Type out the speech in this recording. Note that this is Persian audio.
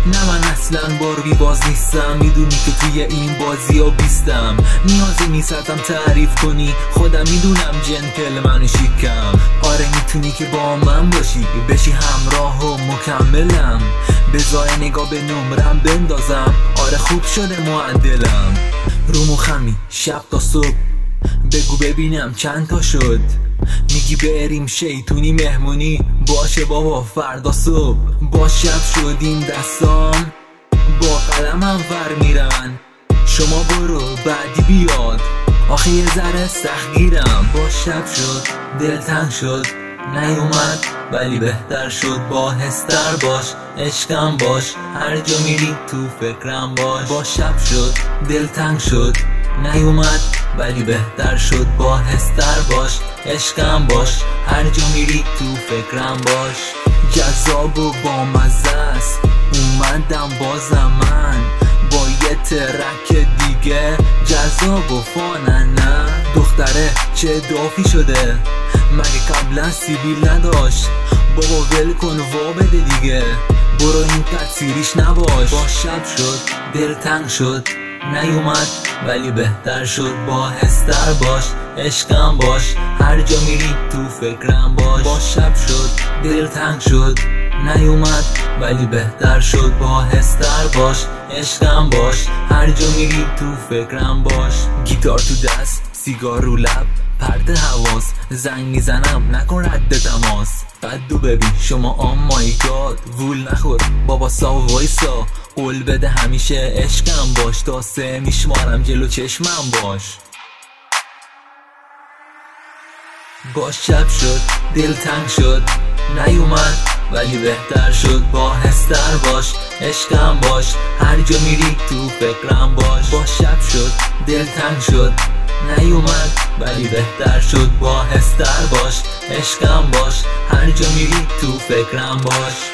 نه من اصلا باربی باز نیستم، میدونی که توی این بازی ها بیستم. نیازی نیستم تعریف کنی، خودم میدونم جنتلمن و شیکم. آره میتونی که با من بشی همراه و مکملم. بذار نگاه به نمرم بندازم، آره خوب شده معدلم. رو مخمی شب تا صبح، بگو ببینم چند تا شد. میگی بریم شیطونی مهمونی، باشه بابا فردا صبح. با شب شد این دستام با قلمم ور میرن. شما برو بعدی بیاد، آخه یه ذره سختگیرم. با شب شد دلتنگ شد، نیومد ولی بهتر شد. با هستر باش عشقم باش، هر جا میری تو فکرم باش. با شب شد دلتنگ شد، نیومد ولی بهتر شد. با هستر باش عشقم باش، هر جا میری تو فکرم باش. جذاب و با مزه است، اومدم بازم من با یه ترک دیگه. جذاب و فاننه، دختره چه دافی شده، مگه قبلا سیبیل نداشت؟ بابا ول کن وا بده دیگه، برو این تکثیریش نباش. با شب شد دلتنگ شد، نیومد ولی بهتر شد. با هستر باش عشقم باش، هر جا میری تو فکرم باش. با شب شد دلتنگ شد، نیومد ولی بهتر شد. با هستر باش عشقم باش، هر جا میری تو فکرم باش. گیتار تو دست، سیگار رو لب، پرده حواس، زنگ میزنم نکن رد تماس. قدو ببین شما آم مای گاد، وول نخور بابا سا وایسا. قول بده همیشه عشقم باش، تا 3 میشمارم جلو چشمم باش. با شب شد دلتنگ شد، نیومد ولی بهتر شد. با هستر باش عشقم باش، هر جا میری تو فکرم باش. با شب شد دلتنگ شد، نیومد ولی بهتر شد. با هستر باش عشقم باش، هر جا میری تو فکرم باش.